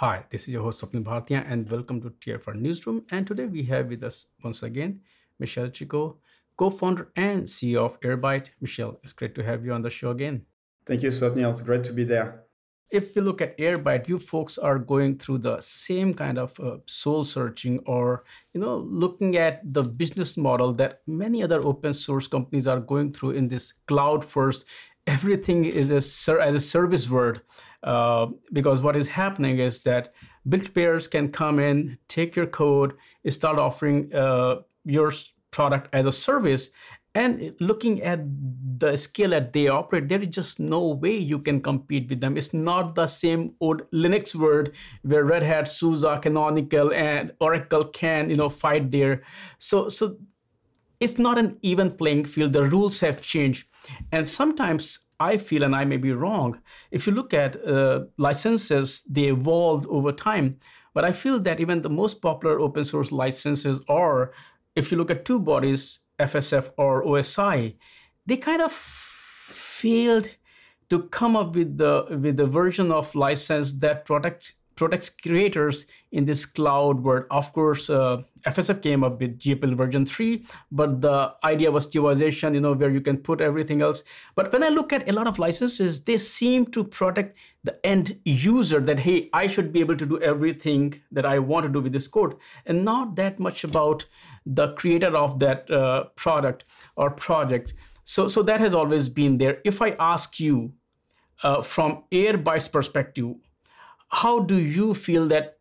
Hi, this is your host Swapnil Bhartia and welcome to TFR Newsroom. And today we have with us once again Michelle Chico, co-founder and CEO of Airbyte. Michelle, it's great to have you on the show again. Thank you, Swapnil. It's great to be there. If you look at Airbyte, you folks are going through the same kind of soul searching or looking at the business model that many other open source companies are going through in this cloud first. Everything is as a service word. Because what is happening is that build pairs can come in, take your code, start offering your product as a service. And looking at the scale that they operate, there is just no way you can compete with them. It's not the same old Linux world where Red Hat, SUSE, Canonical, and Oracle can fight there. So it's not an even playing field. The rules have changed, and sometimes I feel, and I may be wrong, if you look at licenses, they evolve over time. But I feel that even the most popular open source licenses are, if you look at two bodies, FSF or OSI, they kind of failed to come up with the version of license that protects creators in this cloud world. Of course, FSF came up with GPL version 3, but the idea was dualization, where you can put everything else. But when I look at a lot of licenses, they seem to protect the end user that, hey, I should be able to do everything that I want to do with this code, and not that much about the creator of that product or project. So that has always been there. If I ask you from Airbyte's perspective, how do you feel that,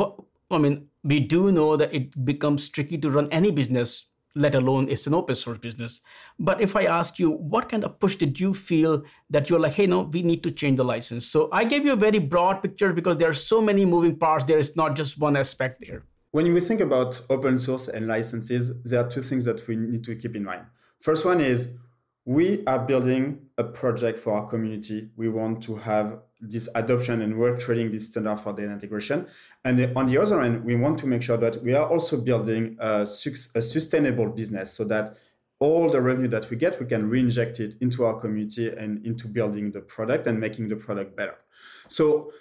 we do know that it becomes tricky to run any business, let alone it's an open source business. But if I ask you, what kind of push did you feel that you're like, hey, no, we need to change the license? So I gave you a very broad picture because there are so many moving parts. There is not just one aspect there. When we think about open source and licenses, there are two things that we need to keep in mind. First one is we are building a project for our community. We want to have this adoption and we're creating this standard for data integration. And on the other end, we want to make sure that we are also building a sustainable business so that all the revenue that we get, we can reinject it into our community and into building the product and making the product better. So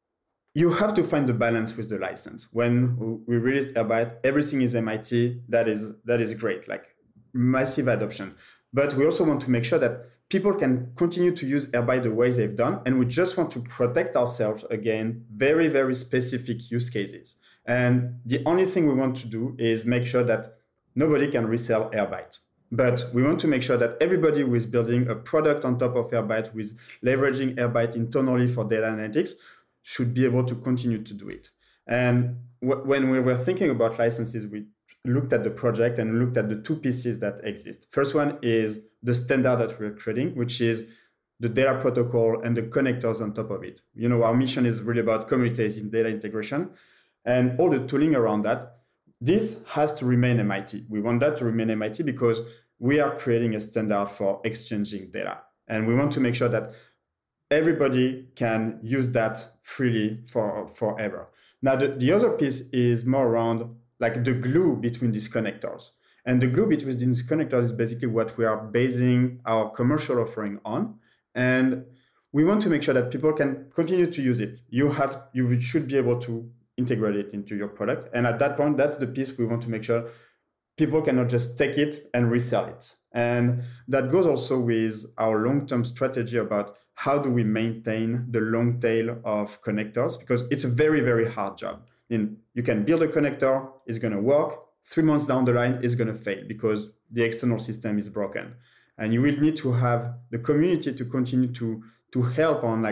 you have to find the balance with the license. When we released Airbyte, everything is MIT. That is great, like massive adoption. But we also want to make sure that people can continue to use Airbyte the way they've done. And we just want to protect ourselves against very, very specific use cases. And the only thing we want to do is make sure that nobody can resell Airbyte. But we want to make sure that everybody who is building a product on top of Airbyte, who is leveraging Airbyte internally for data analytics, should be able to continue to do it. And when we were thinking about licenses, we looked at the project and looked at the two pieces that exist. First one is the standard that we're creating, which is the data protocol and the connectors on top of it. Our mission is really about commoditizing data integration and all the tooling around that. This has to remain MIT. We want that to remain MIT because we are creating a standard for exchanging data. And we want to make sure that everybody can use that freely forever. Now, the other piece is more around like the glue between these connectors. And the glue between these connectors is basically what we are basing our commercial offering on. And we want to make sure that people can continue to use it. You should be able to integrate it into your product. And at that point, that's the piece we want to make sure people cannot just take it and resell it. And that goes also with our long-term strategy about how do we maintain the long tail of connectors, because it's a very, very hard job. You can build a connector, it's going to work. 3 months down the line, it's going to fail because the external system is broken. And you will need to have the community to continue to help on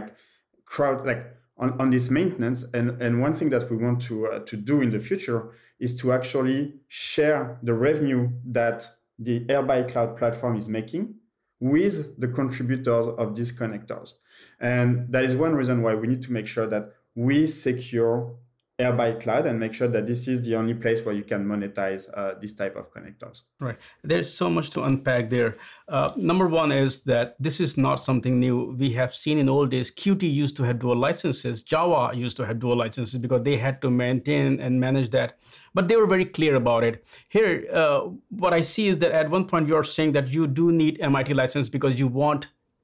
on this maintenance. And one thing that we want to do in the future is to actually share the revenue that the Airbyte Cloud Platform is making with the contributors of these connectors. And that is one reason why we need to make sure that we secure Airbyte Cloud and make sure that this is the only place where you can monetize this type of connectors. Right. There's so much to unpack there. Number one is that this is not something new. We have seen in old days, Qt used to have dual licenses. Java used to have dual licenses because they had to maintain and manage that. But they were very clear about it. Here, what I see is that at one point you're saying that you do need MIT license because you want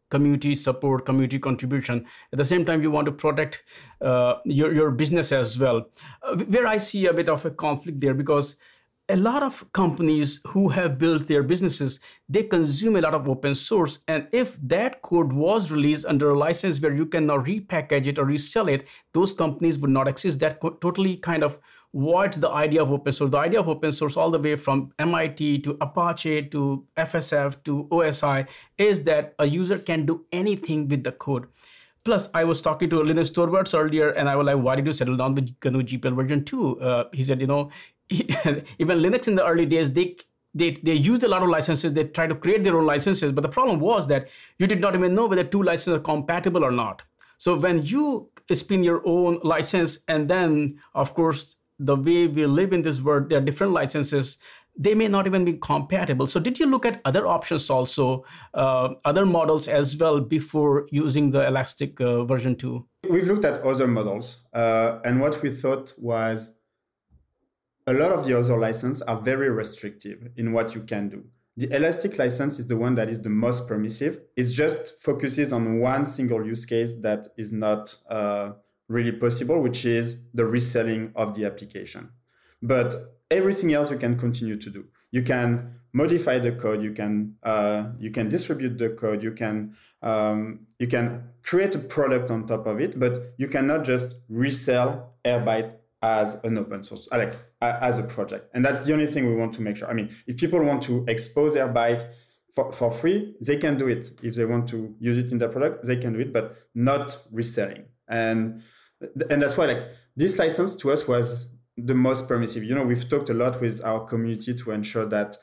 community support, community contribution. At the same time, you want to protect your business as well. Where I see a bit of a conflict there, because a lot of companies who have built their businesses, they consume a lot of open source. And if that code was released under a license where you can now repackage it or resell it, those companies would not exist. That totally kind of voids the idea of open source. The idea of open source, all the way from MIT to Apache to FSF to OSI, is that a user can do anything with the code. Plus, I was talking to Linus Torvalds earlier, and I was like, why did you settle down with GNU GPL version 2? He said, even Linux in the early days, they used a lot of licenses. They tried to create their own licenses. But the problem was that you did not even know whether two licenses are compatible or not. So when you spin your own license, and then, of course, the way we live in this world, there are different licenses. They may not even be compatible. So did you look at other options also, other models as well, before using the Elastic version 2? We've looked at other models. And what we thought was, a lot of the other licenses are very restrictive in what you can do. The Elastic license is the one that is the most permissive. It just focuses on one single use case that is not really possible, which is the reselling of the application. But everything else you can continue to do. You can modify the code. You can distribute the code. You can create a product on top of it, but you cannot just resell Airbyte as an open source, as a project. And that's the only thing we want to make sure. I mean, if people want to expose Airbyte for free, they can do it. If they want to use it in their product, they can do it, but not reselling. And that's why this license to us was the most permissive. We've talked a lot with our community to ensure that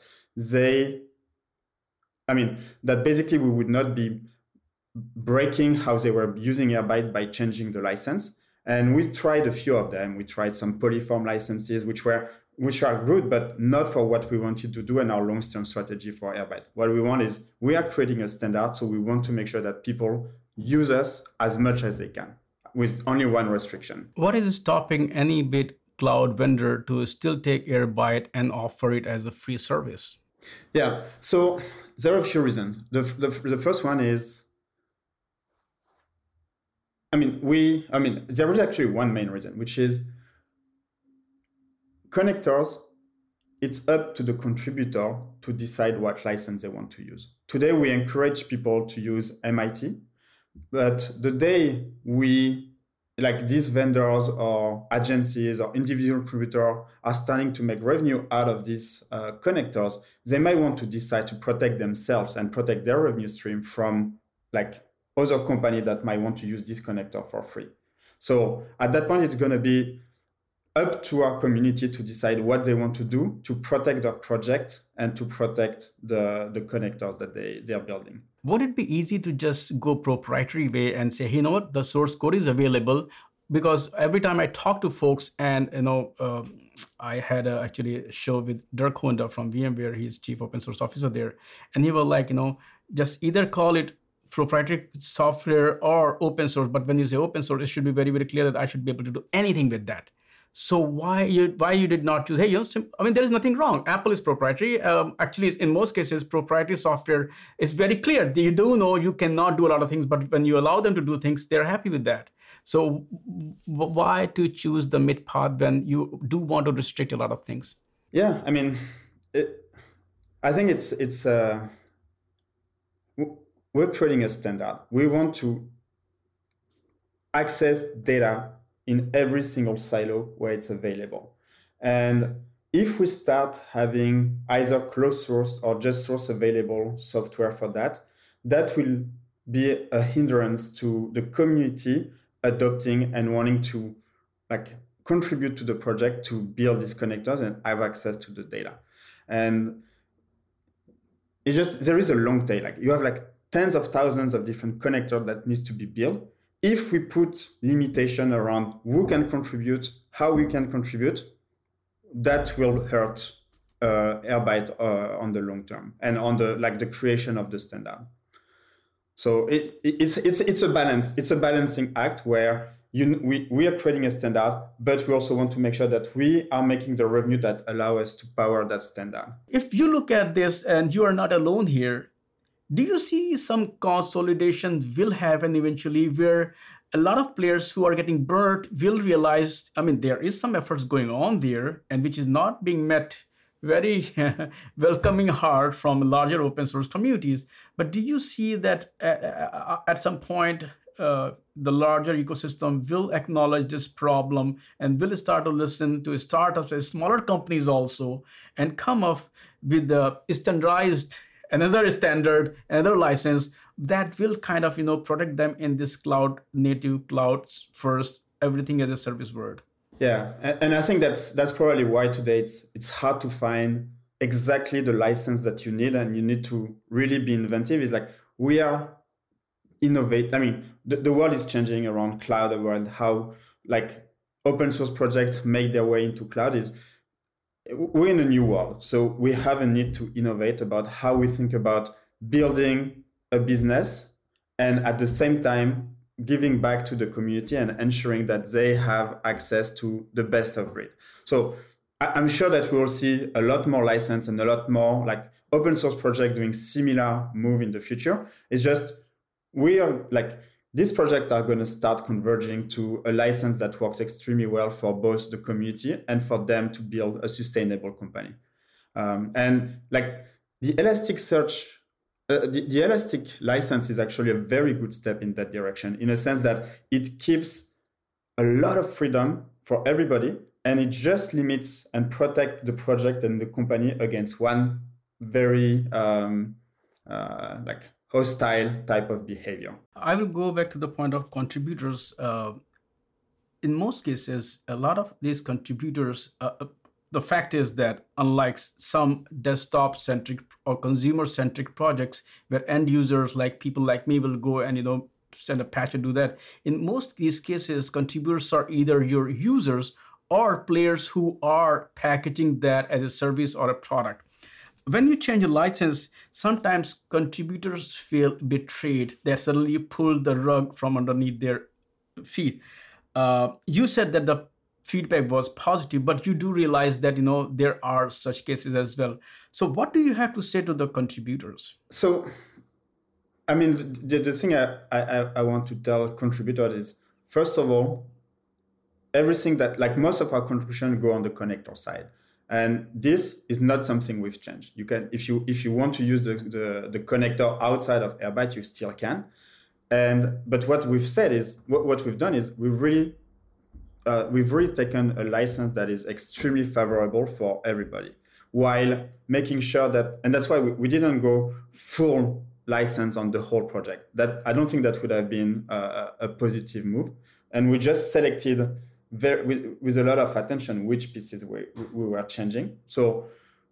that basically we would not be breaking how they were using Airbyte by changing the license. And we tried a few of them. We tried some Polyform licenses, which are good, but not for what we wanted to do in our long-term strategy for Airbyte. What we want is, we are creating a standard, so we want to make sure that people use us as much as they can, with only one restriction. What is stopping any big cloud vendor to still take Airbyte and offer it as a free service? Yeah, so there are a few reasons. The first one is, there is actually one main reason, which is connectors. It's up to the contributor to decide what license they want to use. Today, we encourage people to use MIT, but the day these vendors or agencies or individual contributors are starting to make revenue out of these connectors, they might want to decide to protect themselves and protect their revenue stream from other company that might want to use this connector for free. So at that point, it's going to be up to our community to decide what they want to do to protect their project and to protect the connectors that they are building. Would it be easy to just go proprietary way and say, hey, you know what, the source code is available? Because every time I talk to folks, and I had actually a show with Dirk Honda from VMware, he's chief open source officer there, and he was like, just either call it proprietary software or open source. But when you say open source, it should be very, very clear that I should be able to do anything with that. So why you did not choose, hey, there is nothing wrong. Apple is proprietary. Actually, in most cases, proprietary software is very clear. You do know you cannot do a lot of things, but when you allow them to do things, they're happy with that. So why to choose the mid path when you do want to restrict a lot of things? Yeah, I think we're creating a standard. We want to access data in every single silo where it's available. And if we start having either closed source or just source available software for that, that will be a hindrance to the community adopting and wanting to contribute to the project to build these connectors and have access to the data. And there is a long tail. You have tens of thousands of different connectors that needs to be built. If we put limitation around who can contribute, how we can contribute, that will hurt Airbyte on the long term and on the creation of the standard. So it's a balance. It's a balancing act where we are creating a standard, but we also want to make sure that we are making the revenue that allow us to power that standard. If you look at this, and you are not alone here, Do you see some consolidation will happen eventually where a lot of players who are getting burnt will realize, I mean, there is some efforts going on there and which is not being met very welcoming hard from larger open source communities. But do you see that at some point the larger ecosystem will acknowledge this problem and will start to listen to startups and smaller companies also and come up with the standardized another standard, another license that will kind of protect them in this cloud native clouds first everything as a service world? Yeah, and I think that's probably why today it's hard to find exactly the license that you need, and you need to really be inventive. It's like we are innovate. I mean, the world is changing around cloud, around how like open source projects make their way into cloud. Is we're in a new world, so we have a need to innovate about how we think about building a business and at the same time giving back to the community and ensuring that they have access to the best of breed. So I'm sure that we will see a lot more license and a lot more like open source project doing similar move in the future. It's just we are like these projects are going to start converging to a license that works extremely well for both the community and for them to build a sustainable company. And like the Elasticsearch, the Elastic license is actually a very good step in that direction, in a sense that it keeps a lot of freedom for everybody, and it just limits and protects the project and the company against one very like hostile type of behavior. I will go back to the point of contributors. In most cases, a lot of these contributors, the fact is that unlike some desktop centric or consumer centric projects where end users like people like me will go and send a patch and do that, in most these cases contributors are either your users or players who are packaging that as a service or a product. When you change a license, sometimes contributors feel betrayed that suddenly you pull the rug from underneath their feet. You said that the feedback was positive, but you do realize that there are such cases as well. So what do you have to say to the contributors? So, I mean, the thing I want to tell contributors is, first of all, everything that like most of our contributions go on the connector side. And this is not something we've changed. You can, if you want to use the connector outside of Airbyte, you still can. But what we've said is what we've done is we've really taken a license that is extremely favorable for everybody, while making sure that, and that's why we didn't go full license on the whole project. That I don't think that would have been a positive move, and we just selected with a lot of attention which pieces we were changing. So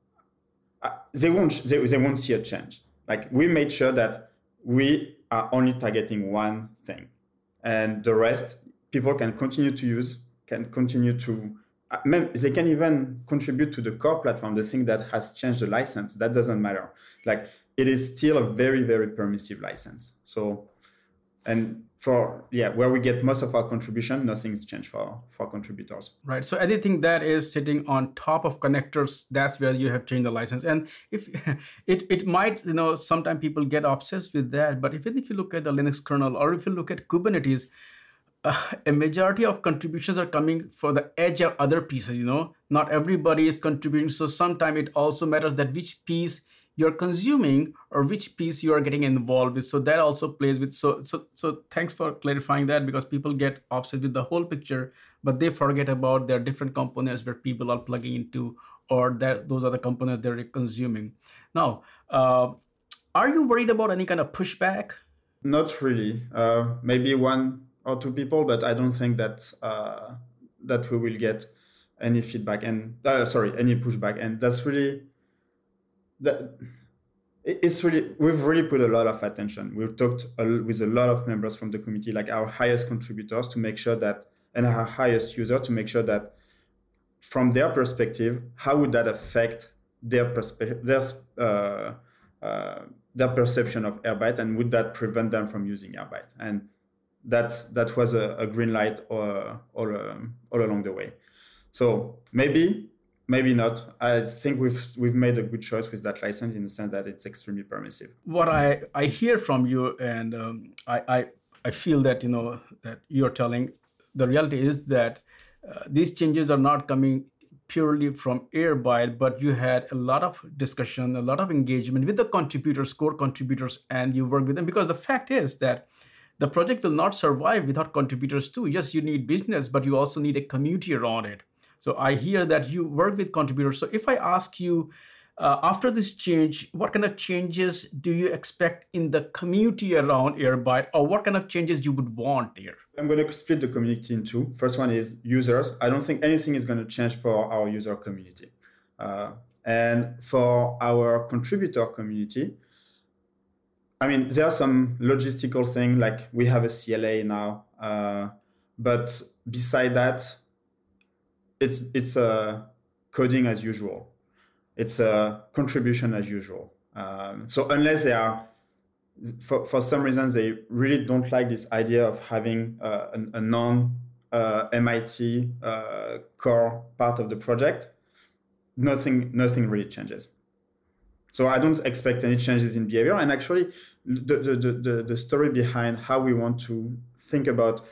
they won't see a change. Like we made sure that we are only targeting one thing, and the rest people can continue to use, can continue to. They can even contribute to the core platform, the thing that has changed the license. That doesn't matter. Like it is still a very, very permissive license. So. And where we get most of our contribution, nothing's changed for contributors. Right. So anything that is sitting on top of connectors, that's where you have changed the license. And if it might, sometimes people get obsessed with that. But even if you look at the Linux kernel, or if you look at Kubernetes, a majority of contributions are coming for the edge of other pieces. Not everybody is contributing. So sometimes it also matters that which piece you're consuming or which piece you are getting involved with. So that also plays with. So thanks for clarifying that, because people get obsessed with the whole picture, but they forget about their different components where people are plugging into, or that those are the components they're consuming. Now, are you worried about any kind of pushback? Not really. Maybe one or two people, but I don't think that that we will get any feedback and any pushback. And that's really. We've really put a lot of attention. We've talked with a lot of members from the community, like our highest contributors, to make sure that, and our highest user, to make sure that from their perspective, how would that affect their perception of Airbyte, and would that prevent them from using Airbyte? And that was a green light all along the way. So maybe maybe not. I think we've made a good choice with that license in the sense that it's extremely permissive. What I hear from you, and I feel that that you're telling, the reality is that these changes are not coming purely from Airbyte, but you had a lot of discussion, a lot of engagement with the contributors, core contributors, and you work with them, because the fact is that the project will not survive without contributors too. Yes, you need business, but you also need a community around it. So I hear that you work with contributors. So if I ask you, after this change, what kind of changes do you expect in the community around Airbyte, or what kind of changes you would want there? I'm going to split the community in two. First one is users. I don't think anything is going to change for our user community. And for our contributor community, I mean, there are some logistical things, like we have a CLA now, but beside that, it's coding as usual. It's a contribution as usual. So unless they are, for some reason, they really don't like this idea of having a non-MIT core part of the project, nothing really changes. So I don't expect any changes in behavior. And actually, the story behind how we want to think about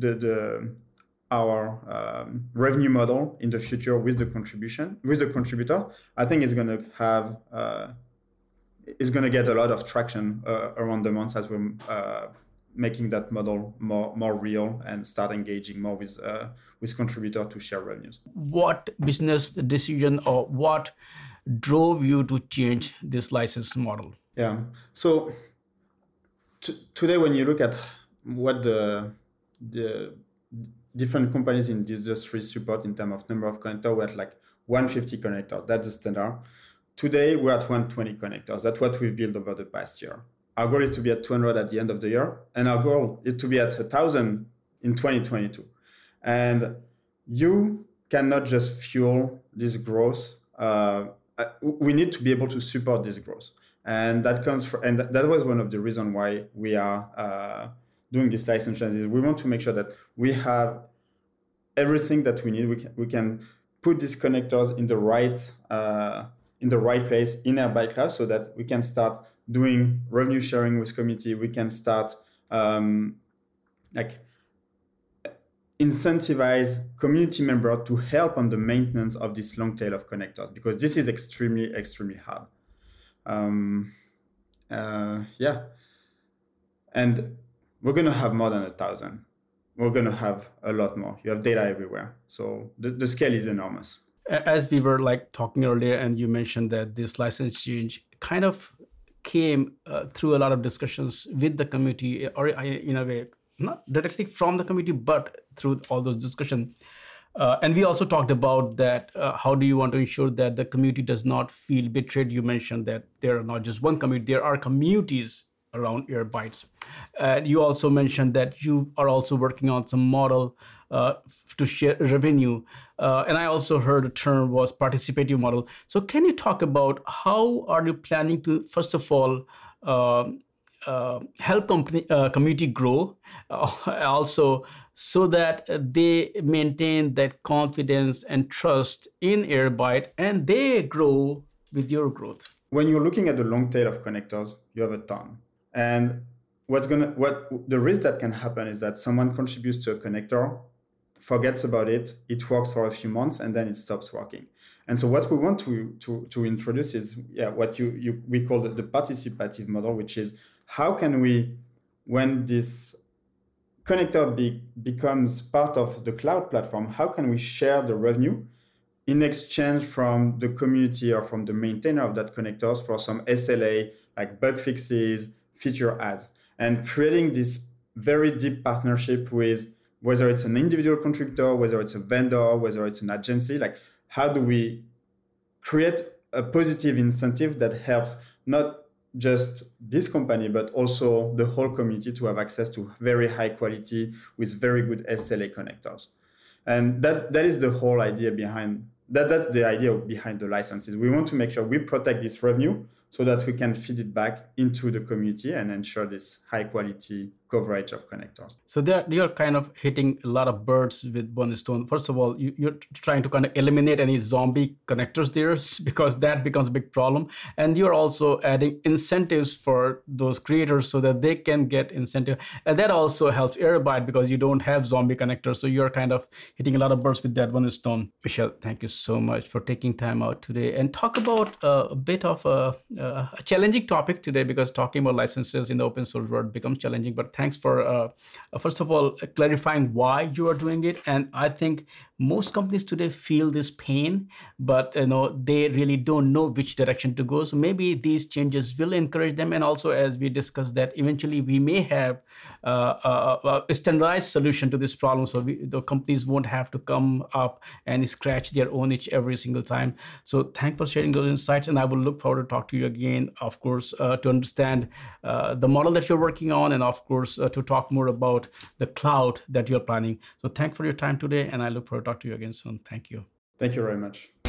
our revenue model in the future with the contributor, I think is going to have is going to get a lot of traction around the months as we're making that model more real and start engaging more with contributor to share revenues. What business decision or what drove you to change this license model? Yeah. So today, when you look at what the different companies in the industry support in terms of number of connectors, we're at like 150 connectors. That's the standard. Today, we're at 120 connectors. That's what we've built over the past year. Our goal is to be at 200 at the end of the year, and our goal is to be at 1,000 in 2022. And you cannot just fuel this growth. We need to be able to support this growth. And that comes from, and that was one of the reasons why we are doing this license transition. We want to make sure that we have everything that we need. We can put these connectors in the right place in Airbyte Cloud, so that we can start doing revenue sharing with community. We can start incentivize community members to help on the maintenance of this long tail of connectors, because this is extremely hard. And we're going to have more than 1,000. We're going to have a lot more. You have data everywhere. So the scale is enormous. As we were talking earlier, and you mentioned that this license change kind of came through a lot of discussions with the community, or in a way, not directly from the community, but through all those discussions. And we also talked about that, how do you want to ensure that the community does not feel betrayed? You mentioned that there are not just one community, there are communities around Airbytes. You also mentioned that you are also working on some model to share revenue. And I also heard the term was participative model. So can you talk about how are you planning to, first of all, help community grow, also so that they maintain that confidence and trust in Airbyte and they grow with your growth? When you're looking at the long tail of connectors, you have a ton. And what the risk that can happen is that someone contributes to a connector, forgets about it, it works for a few months, and then it stops working. And so what we want to introduce is what we call the participative model, which is how can we, when this connector becomes part of the cloud platform, how can we share the revenue in exchange from the community or from the maintainer of that connectors for some SLA, like bug fixes, feature adds, and creating this very deep partnership with, whether it's an individual contributor, whether it's a vendor, whether it's an agency, like how do we create a positive incentive that helps not just this company, but also the whole community to have access to very high quality with very good SLA connectors. And that is the whole idea behind that. That's the idea behind the licenses. We want to make sure we protect this revenue so that we can feed it back into the community and ensure this high quality coverage of connectors. So there, you're kind of hitting a lot of birds with one stone. First of all, you're trying to kind of eliminate any zombie connectors there because that becomes a big problem. And you're also adding incentives for those creators so that they can get incentive. And that also helps Airbyte because you don't have zombie connectors. So you're kind of hitting a lot of birds with that one stone. Michelle, thank you so much for taking time out today and talk about a bit of a challenging topic today, because talking about licenses in the open source world becomes challenging. But thanks for first of all clarifying why you are doing it. And I think most companies today feel this pain, but they really don't know which direction to go. So maybe these changes will encourage them. And also, as we discussed, that eventually we may have a standardized solution to this problem, so the companies won't have to come up and scratch their own itch every single time. So thanks for sharing those insights, and I will look forward to talk to you again, of course, to understand the model that you're working on, and of course to talk more about the cloud that you're planning. So thanks for your time today, and I look forward to talk to you again soon. Thank you. Thank you very much.